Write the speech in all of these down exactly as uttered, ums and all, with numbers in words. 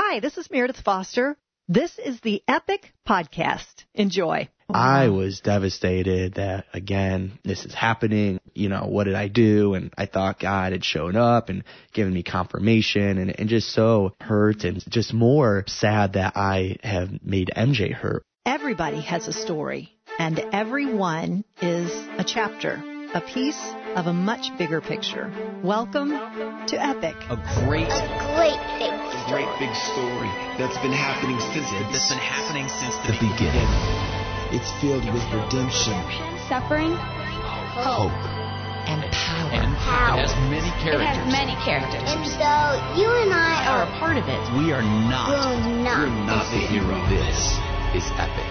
Hi, this is Meredith Foster. This is the Epic Podcast. Enjoy. I was devastated that, again, this is happening. You know, what did I do? And I thought God had shown up and given me confirmation, and, and just so hurt and just more sad that I have made M J hurt. Everybody has a story, and everyone is a chapter, a piece of a much bigger picture. Welcome to Epic. A great, a great big story. A great big story that's been happening since that's been happening since the, the beginning. beginning. It's filled with redemption, suffering, hope, and power. And power. It has many characters. It has many characters. And so you and I are are a part of it. We are not. We're not. We're not the hero. This is Epic.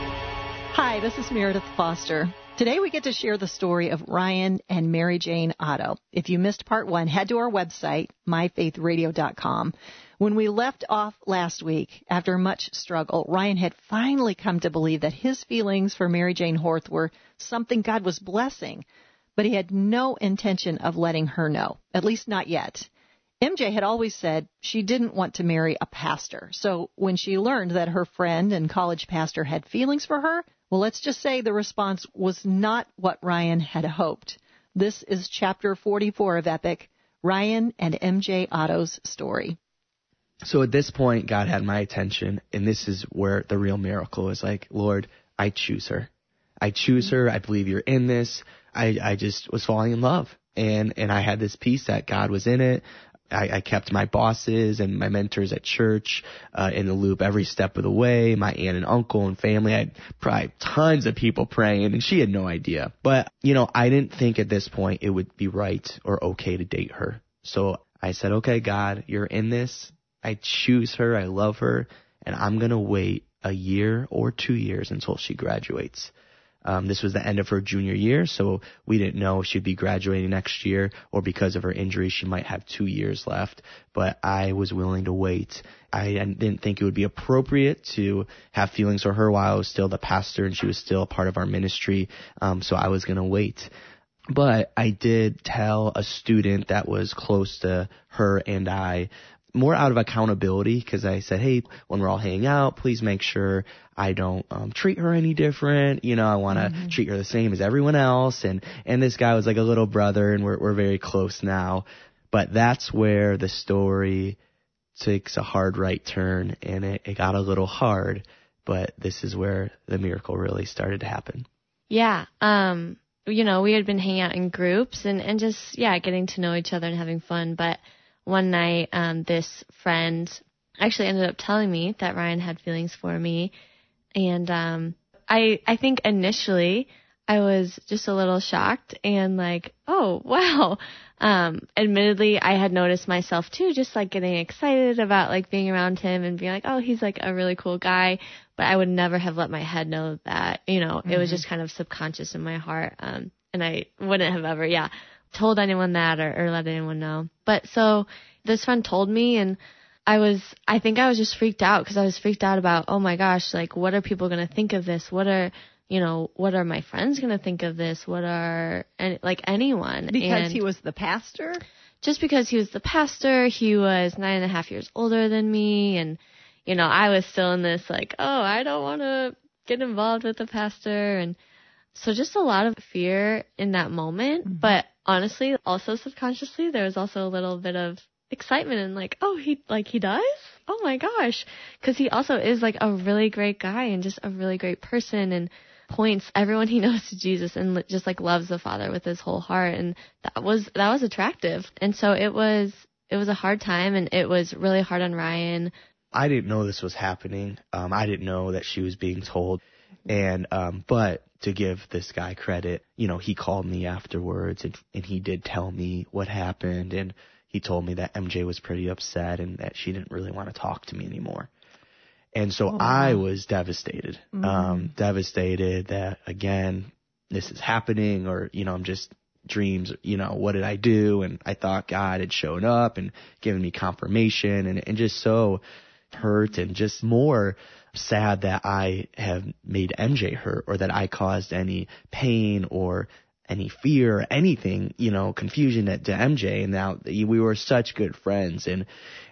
Hi, this is Meredith Foster. Today we get to share the story of Ryan and Mary Jane Otto. If you missed part one, head to our website, my faith radio dot com. When we left off last week, after much struggle, Ryan had finally come to believe that his feelings for Mary Jane Horth were something God was blessing, but he had no intention of letting her know, at least not yet. M J had always said she didn't want to marry a pastor, so when she learned that her friend and college pastor had feelings for her, well, let's just say the response was not what Ryan had hoped. This is chapter forty-four of Epic, Ryan and M J Otto's story. So at this point, God had my attention, and this is where the real miracle is. Like, Lord, I choose her. I choose her. I believe you're in this. I, I just was falling in love, and, and I had this peace that God was in it. I, I kept my bosses and my mentors at church uh, in the loop every step of the way, my aunt and uncle and family. I had probably tons of people praying, and she had no idea. But, you know, I didn't think at this point it would be right or okay to date her. So I said, okay, God, you're in this. I choose her, I love her, and I'm going to wait a year or two years until she graduates. Um, this was the end of her junior year, so we didn't know if she'd be graduating next year, or because of her injury, she might have two years left. But I was willing to wait. I didn't think it would be appropriate to have feelings for her while I was still the pastor and she was still a part of our ministry, um, so I was going to wait. But I did tell a student that was close to her and I, more out of accountability, because I said, hey, when we're all hanging out, please make sure I don't um, treat her any different. You know, I want to mm-hmm. treat her the same as everyone else. And, and this guy was like a little brother, and we're, we're very close now. But that's where the story takes a hard right turn, and it, it got a little hard. But this is where the miracle really started to happen. Yeah. Um, you know, we had been hanging out in groups and, and just, yeah, getting to know each other and having fun. But one night, um, this friend actually ended up telling me that Ryan had feelings for me. And um, I I think initially I was just a little shocked and like, oh, wow. Um, admittedly, I had noticed myself too, just like getting excited about like being around him and being like, oh, he's like a really cool guy. But I would never have let my head know that, you know, mm-hmm. It was just kind of subconscious in my heart. Um, and I wouldn't have ever, yeah, told anyone that or, or let anyone know. But so this friend told me, and I was, I think I was just freaked out because I was freaked out about, oh my gosh, like, what are people going to think of this? What are, you know, what are my friends going to think of this? What are, any, like, anyone? Because and he was the pastor? Just because he was the pastor, he was nine and a half years older than me. And, you know, I was still in this, like, oh, I don't want to get involved with the pastor. And so just a lot of fear in that moment. Mm-hmm. But honestly, also subconsciously, there was also a little bit of excitement and like, oh, he, like, he does? Oh my gosh. Cause he also is like a really great guy and just a really great person and points everyone he knows to Jesus and just like loves the Father with his whole heart. And that was, that was attractive. And so it was, it was a hard time, and it was really hard on Ryan. I didn't know this was happening. Um, I didn't know that she was being told. And, um, but to give this guy credit, you know, he called me afterwards and, and he did tell me what happened. And he told me that M J was pretty upset and that she didn't really want to talk to me anymore. And so oh, I was devastated, mm-hmm. um, devastated that, again, this is happening, or, you know, I'm just dreams, you know, what did I do? And I thought God had shown up and given me confirmation, and, and just so hurt and just more sad that I have made M J hurt, or that I caused any pain or any fear, anything, you know, confusion to, to M J. And now we were such good friends. And,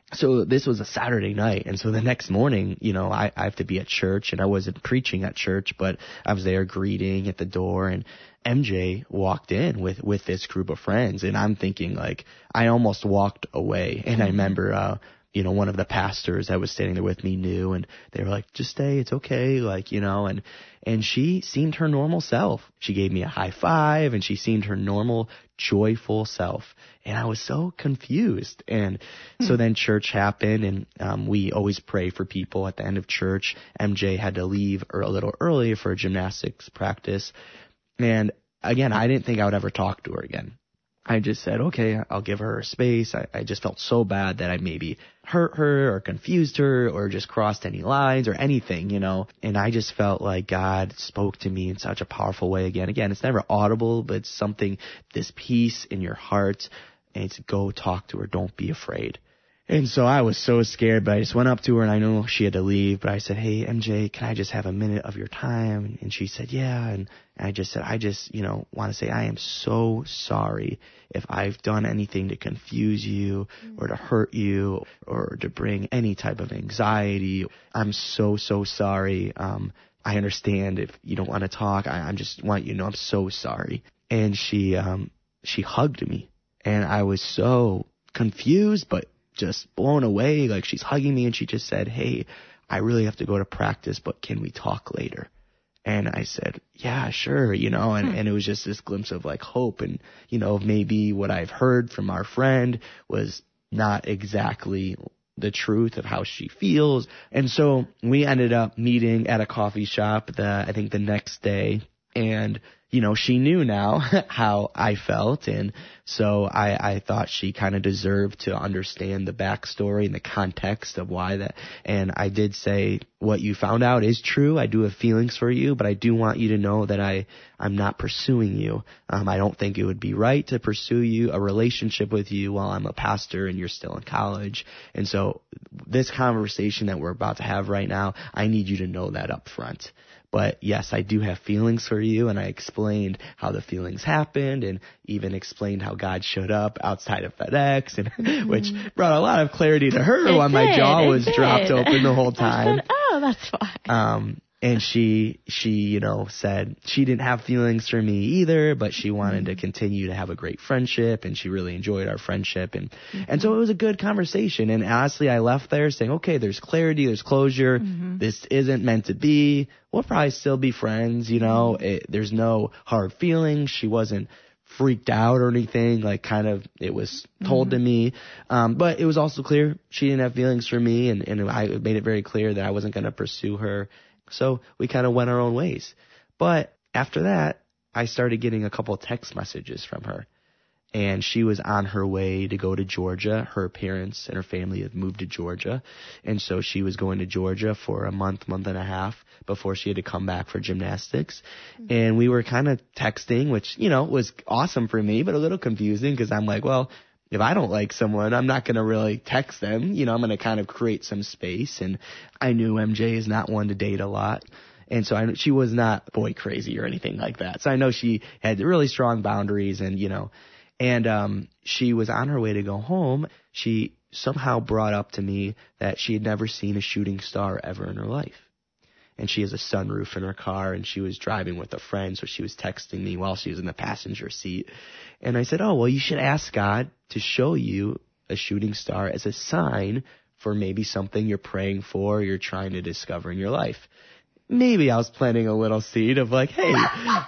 so this was a Saturday night. And so the next morning, you know, I, I have to be at church, and I wasn't preaching at church, but I was there greeting at the door, and M J walked in with, with this group of friends. And I'm thinking, like, I almost walked away. And I remember, uh, you know, one of the pastors that was standing there with me knew, and they were like, just stay, it's okay. Like, you know, and, and she seemed her normal self. She gave me a high five, and she seemed her normal, joyful self. And I was so confused. And so then church happened, and um, we always pray for people at the end of church. M J had to leave a little early for a gymnastics practice. And again, I didn't think I would ever talk to her again. I just said, okay, I'll give her space. I, I just felt so bad that I maybe hurt her or confused her or just crossed any lines or anything, you know. And I just felt like God spoke to me in such a powerful way again. Again, it's never audible, but it's something, this peace in your heart. And it's go talk to her. Don't be afraid. And so I was so scared, but I just went up to her, and I knew she had to leave. But I said, hey, M J, can I just have a minute of your time? And she said, yeah. And I just said, I just, you know, want to say I am so sorry if I've done anything to confuse you or to hurt you or to bring any type of anxiety. I'm so, so sorry. Um, I understand if you don't want to talk. I, I just want you to know I'm so sorry. And she, um, she hugged me, and I was so confused, but just blown away. Like, she's hugging me, and she just said, hey, I really have to go to practice, but can we talk later? And I said, yeah, sure, you know, and, hmm. and it was just this glimpse of like hope, and, you know, maybe what I've heard from our friend was not exactly the truth of how she feels. And so we ended up meeting at a coffee shop the, I think the next day, and you know, she knew now how I felt, and so I, I thought she kind of deserved to understand the backstory and the context of why that. And I did say, what you found out is true. I do have feelings for you, but I do want you to know that I, I'm not pursuing you. Um, I don't think it would be right to pursue you, a relationship with you while I'm a pastor and you're still in college. And so this conversation that we're about to have right now, I need you to know that up front. But yes, I do have feelings for you, and I explained how the feelings happened, and even explained how God showed up outside of FedEx, and mm-hmm. which brought a lot of clarity to her it while did, my jaw was did. dropped open the whole time. I said, oh, that's fine. Um, and she, she, you know, said she didn't have feelings for me either, but she wanted mm-hmm. to continue to have a great friendship, and she really enjoyed our friendship. And, mm-hmm. and so it was a good conversation. And honestly, I left there saying, okay, there's clarity, there's closure. Mm-hmm. This isn't meant to be. We'll probably still be friends, you know, it, there's no hard feelings. She wasn't freaked out or anything, like kind of it was told mm-hmm. to me. Um, but it was also clear she didn't have feelings for me, and, and I made it very clear that I wasn't going to pursue her. So we kind of went our own ways. But after that, I started getting a couple of text messages from her. And she was on her way to go to Georgia. Her parents and her family had moved to Georgia. And so she was going to Georgia for a month, month and a half before she had to come back for gymnastics. Mm-hmm. And we were kind of texting, which, you know, was awesome for me, but a little confusing because I'm like, well, if I don't like someone, I'm not going to really text them. You know, I'm going to kind of create some space. And I knew M J is not one to date a lot. And so I, she was not boy crazy or anything like that. So I know she had really strong boundaries, and, you know, and um, she was on her way to go home. She somehow brought up to me that she had never seen a shooting star ever in her life. And she has a sunroof in her car, and she was driving with a friend, so she was texting me while she was in the passenger seat. And I said, oh, well, you should ask God to show you a shooting star as a sign for maybe something you're praying for, or you're trying to discover in your life. Maybe I was planting a little seed of like, hey,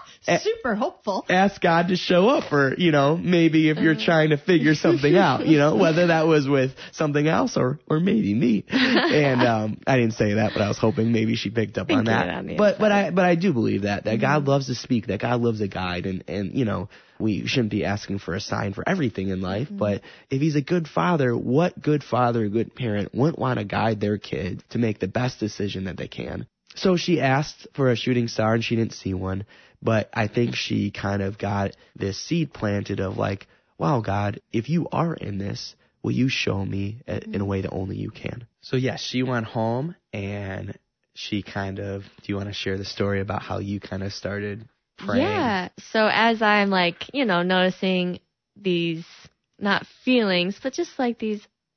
super hopeful. Ask God to show up, or, you know, maybe if you're trying to figure something out, you know, whether that was with something else or, or maybe me. And, um, I didn't say that, but I was hoping maybe she picked up on that. On but, but I, but I do believe that, that mm-hmm. God loves to speak, that God loves a guide, and, and, you know, we shouldn't be asking for a sign for everything in life, mm-hmm. but if he's a good father, what good father, a good parent wouldn't want to guide their kid to make the best decision that they can? So she asked for a shooting star, and she didn't see one, but I think she kind of got this seed planted of like, wow, God, if you are in this, will you show me in a way that only you can? So yes, she went home, and she kind of, do you want to share the story about how you kind of started praying? Yeah. So as I'm like, you know, noticing these, not feelings, but just like these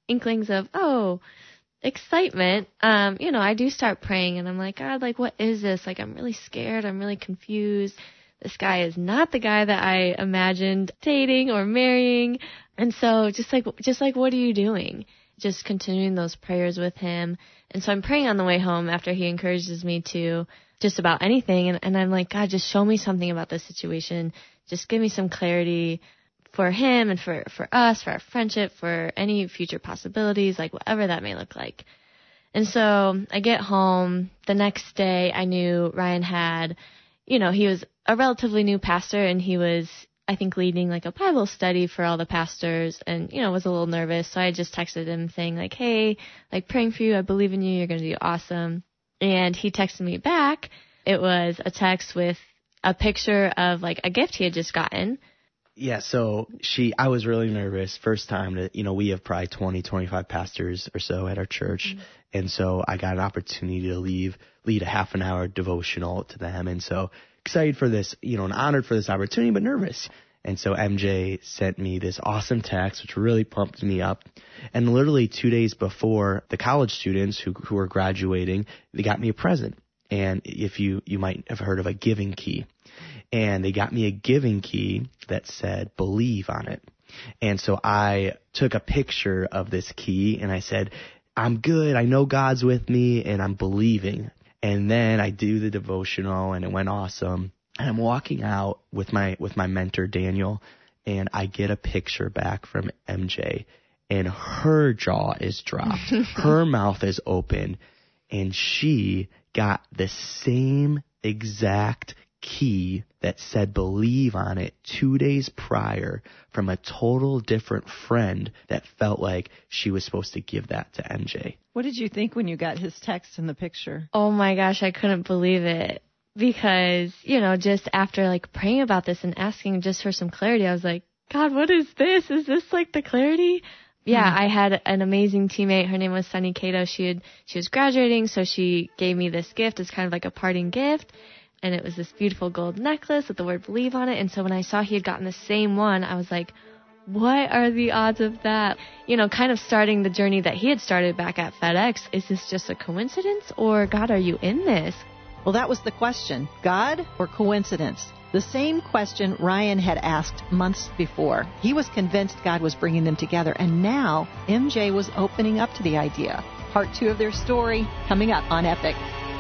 inklings of, oh, excitement, um, you know, I do start praying and I'm like, God, like, what is this? Like, I'm really scared. I'm really confused. This guy is not the guy that I imagined dating or marrying. And so just like, just like, what are you doing? Just continuing those prayers with him. And so I'm praying on the way home after he encourages me to just about anything. And, and I'm like, God, just show me something about this situation. Just give me some clarity for him and for, for us, for our friendship, for any future possibilities, like whatever that may look like. And so I get home. The next day I knew Ryan had, you know, he was a relatively new pastor and he was, I think, leading like a Bible study for all the pastors and, you know, was a little nervous. So I just texted him saying like, hey, like praying for you. I believe in you. You're going to do awesome. And he texted me back. It was a text with a picture of like a gift he had just gotten. Yeah, so she, I was really nervous. First time that, you know, we have probably twenty, twenty-five pastors or so at our church. Mm-hmm. And so I got an opportunity to leave, lead a half an hour devotional to them. And so excited for this, you know, and honored for this opportunity, but nervous. And so M J sent me this awesome text, which really pumped me up. And literally two days before, the college students who, who were graduating, they got me a present. And if you, you might have heard of a giving key. And they got me a giving key that said, believe on it. And so I took a picture of this key and I said, I'm good. I know God's with me and I'm believing. And then I do the devotional and it went awesome. And I'm walking out with my, with my mentor, Daniel, and I get a picture back from M J and her jaw is dropped. Her mouth is open and she got the same exact key that said believe on it two days prior from a total different friend that felt like she was supposed to give that to M J. What did you think when you got his text in the picture? Oh my gosh, I couldn't believe it because, you know, just after like praying about this and asking just for some clarity, I was like, God, what is this? Is this like the clarity? Yeah, mm-hmm. I had an amazing teammate. Her name was Sunny Cato. She had, she was graduating, so she gave me this gift as kind of like a parting gift. And it was this beautiful gold necklace with the word believe on it. And so when I saw he had gotten the same one, I was like, what are the odds of that? You know, kind of starting the journey that he had started back at FedEx. Is this just a coincidence? Or God, are you in this? Well, that was the question. God or coincidence? The same question Ryan had asked months before. He was convinced God was bringing them together. And now M J was opening up to the idea. Part two of their story coming up on Epic.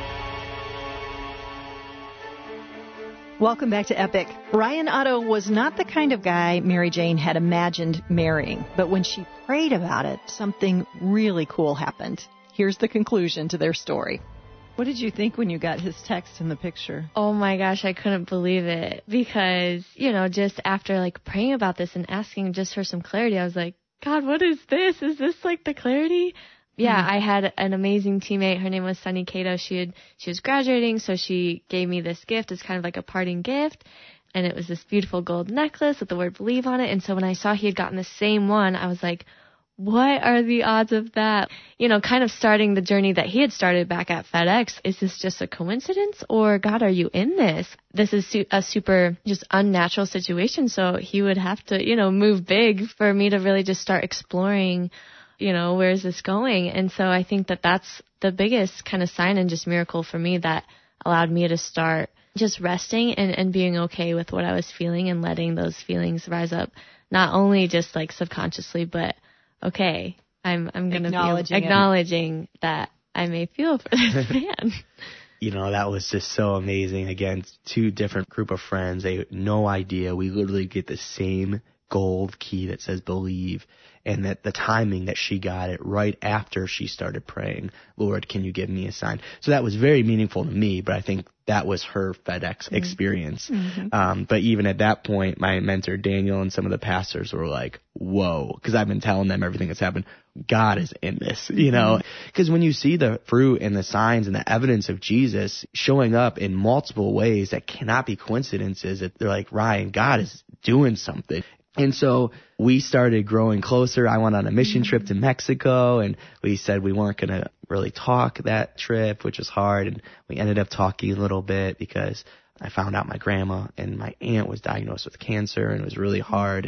Welcome back to Epic. Ryan Otto was not the kind of guy Mary Jane had imagined marrying, but when she prayed about it, something really cool happened. Here's the conclusion to their story. What did you think when you got his text in the picture? Oh my gosh, I couldn't believe it because, you know, just after like praying about this and asking just for some clarity, I was like, God, what is this? Is this like the clarity? Yeah, I had an amazing teammate. Her name was Sunny Cato. She had, she was graduating, so she gave me this gift as kind of like a parting gift. And it was this beautiful gold necklace with the word believe on it. And so when I saw he had gotten the same one, I was like, what are the odds of that? You know, kind of starting the journey that he had started back at FedEx. Is this just a coincidence? Or God, are you in this? This is su- a super just unnatural situation. So he would have to, you know, move big for me to really just start exploring, you know, where is this going? And so I think that that's the biggest kind of sign and just miracle for me that allowed me to start just resting and, and being okay with what I was feeling and letting those feelings rise up, not only just like subconsciously, but okay, I'm I'm going to be acknowledging that I may feel for this man. You know, that was just so amazing. Again, two different group of friends. They had no idea. We literally get the same gold key that says believe. And that the timing that she got it right after she started praying, Lord, can you give me a sign? So that was very meaningful to me, but I think that was her FedEx mm-hmm. experience. Mm-hmm. Um, but even at that point, my mentor, Daniel, and some of the pastors were like, whoa, because I've been telling them everything that's happened. God is in this, you know, because mm-hmm. when you see the fruit and the signs and the evidence of Jesus showing up in multiple ways that cannot be coincidences, they're like, Ryan, God is doing something. And so we started growing closer. I went on a mission trip to Mexico, and we said we weren't going to really talk that trip, which was hard. And we ended up talking a little bit because I found out my grandma and my aunt was diagnosed with cancer, and it was really hard. And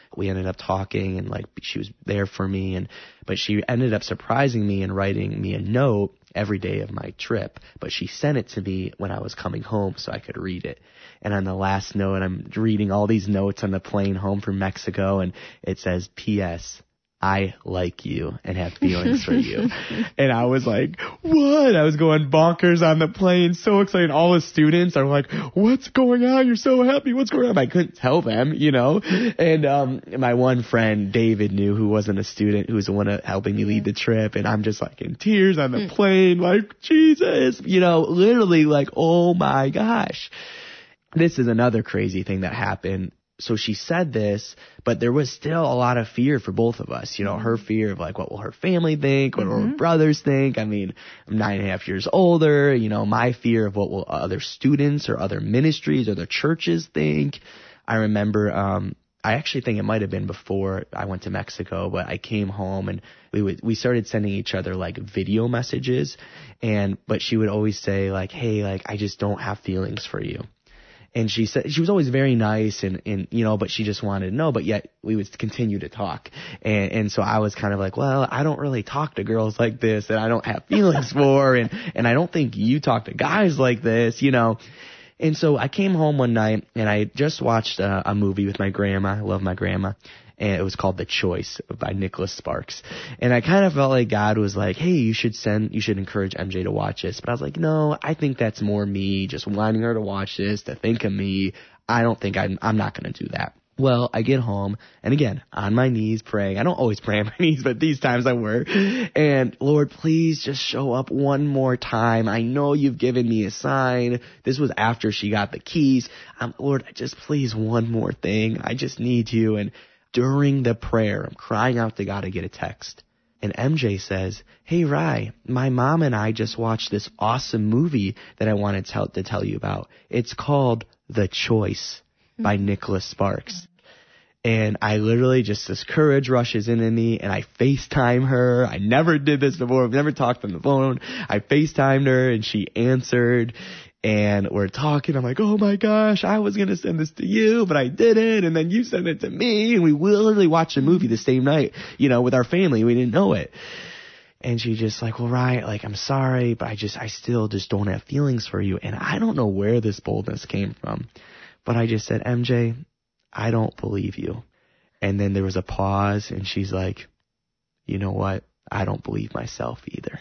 we ended up talking, and like she was there for me, and but she ended up surprising me and writing me a note every day of my trip, but she sent it to me when I was coming home so I could read it. And on the last note, I'm reading all these notes on the plane home from Mexico, and it says, P S I like you and have feelings for you. And I was like, what? I was going bonkers on the plane, so excited. All the students are like, what's going on? You're so happy. What's going on? I couldn't tell them, you know. And um my one friend, David, knew, who wasn't a student, who was the one helping me lead the trip. And I'm just like in tears on the plane, like, Jesus, you know, literally like, oh my gosh. This is another crazy thing that happened. So she said this, but there was still a lot of fear for both of us. You know, her fear of like, what will her family think? What will Mm-hmm. her brothers think? I mean, I'm nine and a half years older. You know, my fear of what will other students or other ministries or the churches think. I remember, um, I actually think it might have been before I went to Mexico, but I came home and we would, we started sending each other like video messages, and, but she would always say like, hey, like, I just don't have feelings for you. And she said, she was always very nice and, and, you know, but she just wanted to know, but yet we would continue to talk. And, and so I was kind of like, well, I don't really talk to girls like this that I don't have feelings for. And, and I don't think you talk to guys like this, you know. And so I came home one night and I just watched a, a movie with my grandma. I love my grandma. And it was called The Choice by Nicholas Sparks. And I kind of felt like God was like, hey, you should send, you should encourage M J to watch this. But I was like, no, I think that's more me just wanting her to watch this, to think of me. I don't think I'm, I'm not going to do that. Well, I get home, and again, on my knees praying. I don't always pray on my knees, but these times I were. And Lord, please just show up one more time. I know you've given me a sign. This was after she got the keys. Um, Lord, just please one more thing. I just need you. And during the prayer, I'm crying out to God to get a text. And M J says, hey, Rye, my mom and I just watched this awesome movie that I wanted to tell, to tell you about. It's called The Choice by Nicholas Sparks. And I literally just, this courage rushes into me, and I FaceTime her. I never did this before. I've never talked on the phone. I FaceTimed her, and she answered. And we're talking. I'm like, oh my gosh, I was going to send this to you, but I didn't. And then you sent it to me. And we literally watched a movie the same night, you know, with our family. We didn't know it. And she just like, well, Ryan, like, I'm sorry, but I just, I still just don't have feelings for you. And I don't know where this boldness came from, but I just said, M J, I don't believe you. And then there was a pause, and she's like, you know what? I don't believe myself either.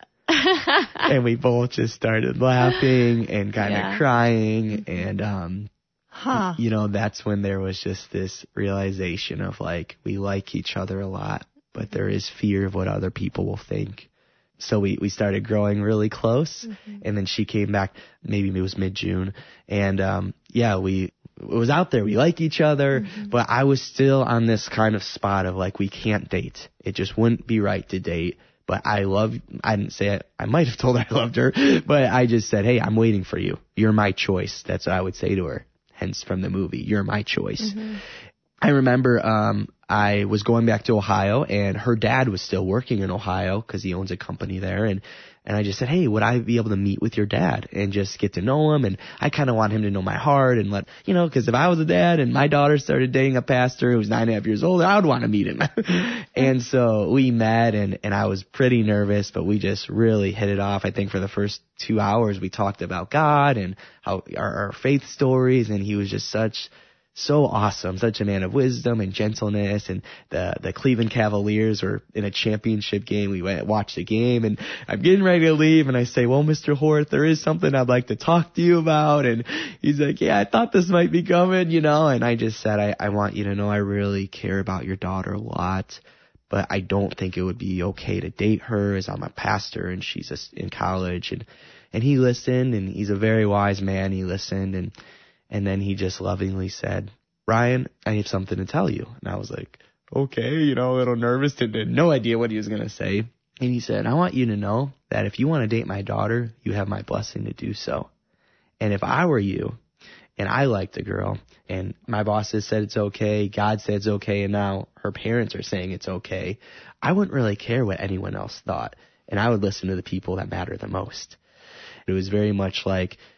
And we both just started laughing and kind of yeah. crying. And, um, huh. you know, that's when there was just this realization of like, we like each other a lot, but there is fear of what other people will think. So we, we started growing really close. Mm-hmm. And then she came back, maybe it was mid-June. And, um, yeah, we, it was out there. We like each other, mm-hmm. but I was still on this kind of spot of like, we can't date. It just wouldn't be right to date. But I love, I didn't say it. I might have told her I loved her, but I just said, hey, I'm waiting for you. You're my choice. That's what I would say to her. Hence from the movie, you're my choice. Mm-hmm. I remember, um, I was going back to Ohio, and her dad was still working in Ohio because he owns a company there. And, and I just said, hey, would I be able to meet with your dad and just get to know him? And I kind of want him to know my heart and let, you know, because if I was a dad and my daughter started dating a pastor who was nine and a half years old, I would want to meet him. And so we met, and, and I was pretty nervous, but we just really hit it off. I think for the first two hours, we talked about God and how our, our faith stories, and he was just such So awesome, such a man of wisdom and gentleness. And the the Cleveland Cavaliers were in a championship game. We went watched the game, and I'm getting ready to leave, and I say, well, Mister Horth, there is something I'd like to talk to you about. And he's like, yeah, I thought this might be coming, you know. And I just said, I, I want you to know I really care about your daughter a lot, but I don't think it would be okay to date her, as I'm a pastor and she's a, in college. And and he listened, and he's a very wise man. He listened, and And then he just lovingly said, Ryan, I have something to tell you. And I was like, okay, you know, a little nervous, had no idea what he was going to say. And he said, I want you to know that if you want to date my daughter, you have my blessing to do so. And if I were you and I liked a girl and my bosses said it's okay, God said it's okay, and now her parents are saying it's okay, I wouldn't really care what anyone else thought. And I would listen to the people that matter the most. It was very much like,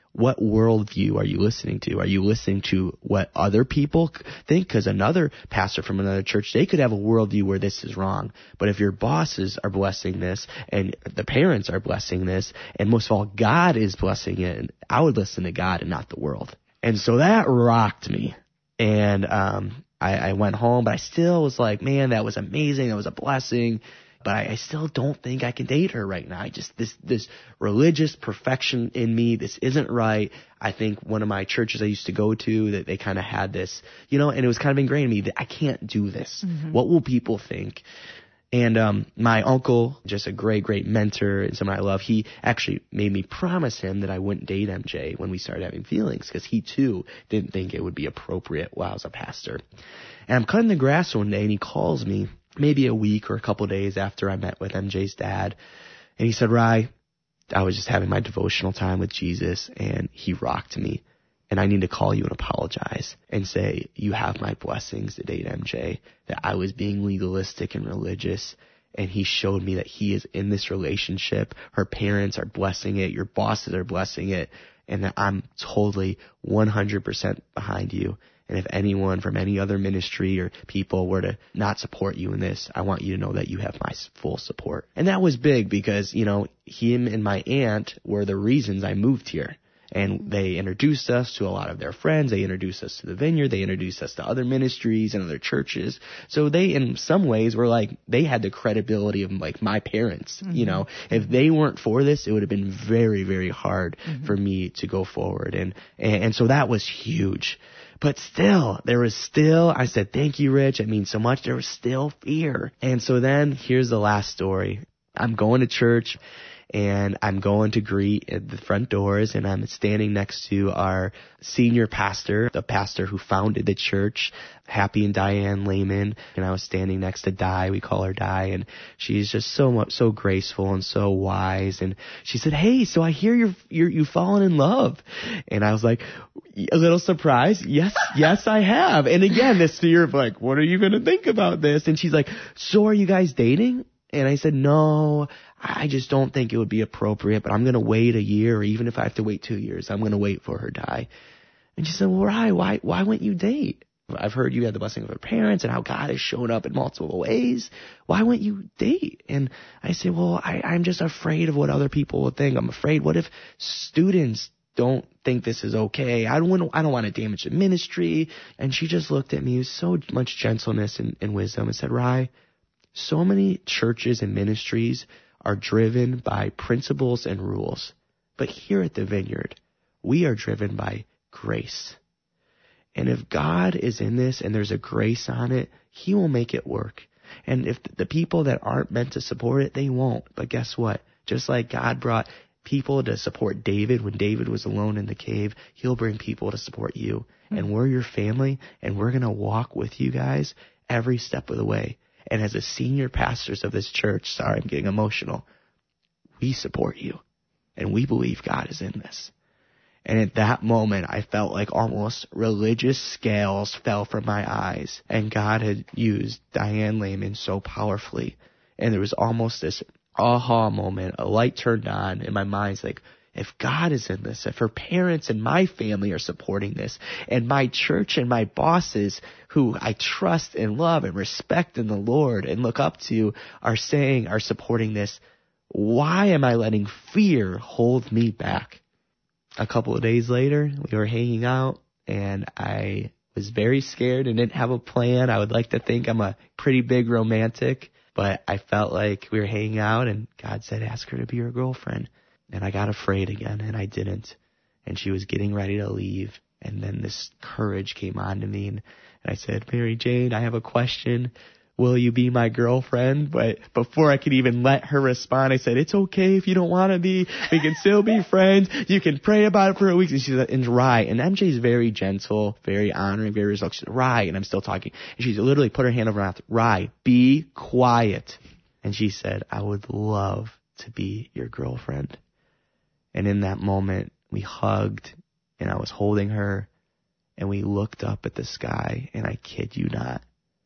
what worldview are you listening to? Are you listening to what other people think? Because another pastor from another church, they could have a worldview where this is wrong. But if your bosses are blessing this and the parents are blessing this, and most of all, God is blessing it, I would listen to God and not the world. And so that rocked me. And um, I, I went home, but I still was like, man, that was amazing. That was a blessing. But I, I still don't think I can date her right now. I just, this, this religious perfection in me, this isn't right. I think one of my churches I used to go to, that they kind of had this, you know, and it was kind of ingrained in me that I can't do this. Mm-hmm. What will people think? And um my uncle, just a great, great mentor and someone I love, he actually made me promise him that I wouldn't date M J when we started having feelings, because he too didn't think it would be appropriate while I was a pastor. And I'm cutting the grass one day, and he calls me maybe a week or a couple days after I met with M J's dad. And he said, Rye, I was just having my devotional time with Jesus, and he rocked me. And I need to call you and apologize and say, you have my blessings to date M J, that I was being legalistic and religious. And he showed me that he is in this relationship. Her parents are blessing it. Your bosses are blessing it. And that I'm totally one hundred percent behind you. And if anyone from any other ministry or people were to not support you in this, I want you to know that you have my full support. And that was big because, you know, him and my aunt were the reasons I moved here. And they introduced us to a lot of their friends. They introduced us to the Vineyard. They introduced us to other ministries and other churches. So they, in some ways, were like, they had the credibility of like my parents. Mm-hmm. You know, if they weren't for this, it would have been very, very hard mm-hmm. for me to go forward. And, and, and so that was huge. But still, there was still, I said, thank you, Rich. It means so much. There was still fear. And so then here's the last story. I'm going to church. And I'm going to greet at the front doors, and I'm standing next to our senior pastor, the pastor who founded the church, Happy and Diane Lehman. And I was standing next to Di. We call her Di, and she's just so much, so graceful and so wise. And she said, "Hey, so I hear you're, you're you've fallen in love." And I was like, a little surprised. Yes, yes, I have. And again, this fear of like, what are you going to think about this? And she's like, "So are you guys dating?" And I said, "No, I just don't think it would be appropriate, but I'm going to wait a year, or even if I have to wait two years, I'm going to wait for her Di." And she said, "Well, Rye, why, why wouldn't you date? I've heard you had the blessing of her parents and how God has shown up in multiple ways. Why wouldn't you date?" And I said, "Well, I, I'm just afraid of what other people will think. I'm afraid, what if students don't think this is okay? I don't, I don't want to damage the ministry." And she just looked at me with so much gentleness and, and wisdom and said, "Rye, so many churches and ministries are driven by principles and rules. But here at the Vineyard, we are driven by grace. And if God is in this and there's a grace on it, he will make it work. And if the people that aren't meant to support it, they won't. But guess what? Just like God brought people to support David when David was alone in the cave, he'll bring people to support you. Mm-hmm. And we're your family, and we're going to walk with you guys every step of the way. And as the senior pastors of this church," sorry, I'm getting emotional, "we support you, and we believe God is in this." And at that moment, I felt like almost religious scales fell from my eyes, and God had used Diane Lehman so powerfully. And there was almost this aha moment, a light turned on in my mind. It's like, if God is in this, if her parents and my family are supporting this, and my church and my bosses who I trust and love and respect in the Lord and look up to are saying, are supporting this, why am I letting fear hold me back? A couple of days later, we were hanging out, and I was very scared and didn't have a plan. I would like to think I'm a pretty big romantic, but I felt like we were hanging out, and God said, "Ask her to be your girlfriend." And I got afraid again, and I didn't. And she was getting ready to leave. And then this courage came on to me. And, and I said, "Mary Jane, I have a question. Will you be my girlfriend?" But before I could even let her respond, I said, "It's okay if you don't want to be. We can still be friends. You can pray about it for a week." And she said, "And Rye," and M J's very gentle, very honoring, very respectful. She said, "Rye," and I'm still talking. And she literally put her hand over her mouth. "Rye, be quiet." And she said, "I would love to be your girlfriend." And in that moment, we hugged, and I was holding her, and we looked up at the sky, and I kid you not,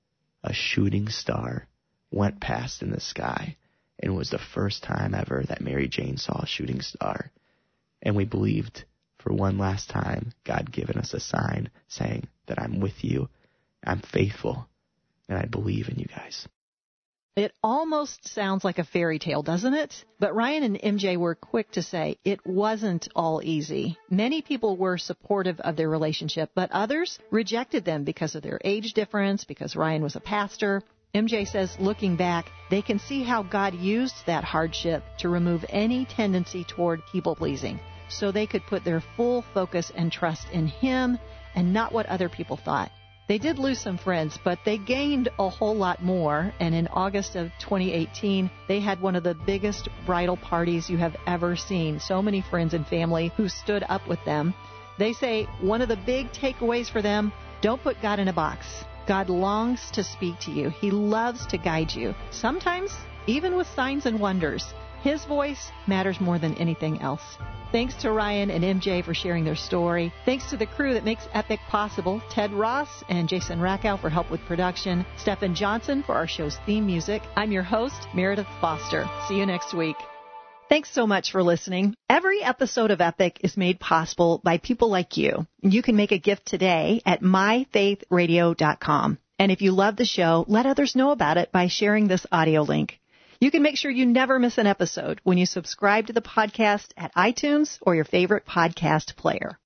a shooting star went past in the sky, and it was the first time ever that Mary Jane saw a shooting star. And we believed for one last time, God giving us a sign saying that I'm with you, I'm faithful, and I believe in you guys. It almost sounds like a fairy tale, doesn't it? But Ryan and M J were quick to say it wasn't all easy. Many people were supportive of their relationship, but others rejected them because of their age difference, because Ryan was a pastor. M J says, looking back, they can see how God used that hardship to remove any tendency toward people-pleasing, so they could put their full focus and trust in Him and not what other people thought. They did lose some friends, but they gained a whole lot more, and in August of twenty eighteen, they had one of the biggest bridal parties you have ever seen. So many friends and family who stood up with them. They say one of the big takeaways for them, don't put God in a box. God longs to speak to you. He loves to guide you, sometimes even with signs and wonders. His voice matters more than anything else. Thanks to Ryan and M J for sharing their story. Thanks to the crew that makes Epic possible, Ted Ross and Jason Rackow for help with production, Stephen Johnson for our show's theme music. I'm your host, Meredith Foster. See you next week. Thanks so much for listening. Every episode of Epic is made possible by people like you. You can make a gift today at my faith radio dot com. And if you love the show, let others know about it by sharing this audio link. You can make sure you never miss an episode when you subscribe to the podcast at iTunes or your favorite podcast player.